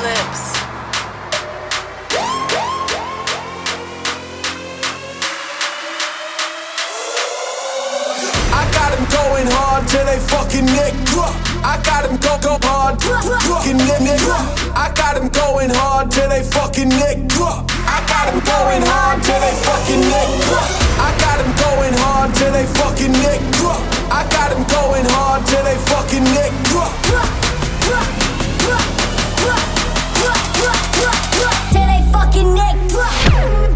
Eclipse. I got them going hard till they fucking neck drop. I got them go hard, fucking neck drop. I got them going hard till they fucking neck drop. I got them going hard till they fucking neck drop. I got them going hard till they fucking neck drop. I got them going hard till they fucking neck drop. Till they fucking neck drop.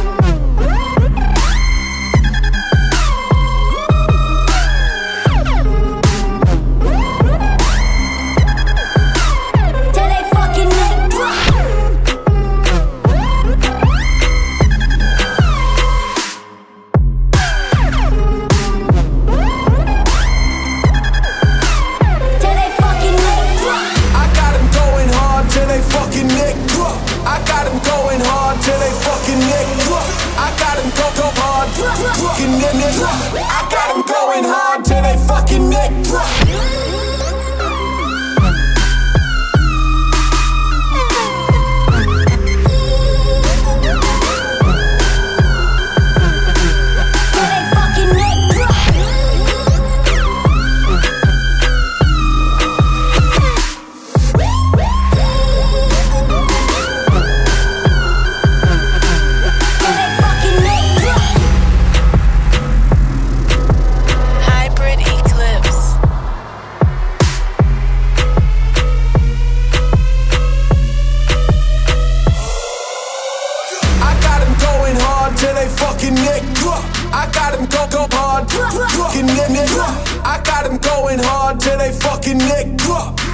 Till they fucking neck drop. I got them go hard, fucking neck drop. I got them going hard till they fucking neck drop. Till they fucking neck drop. I got them go hard, fucking neck drop. I got them going hard till they fucking neck drop.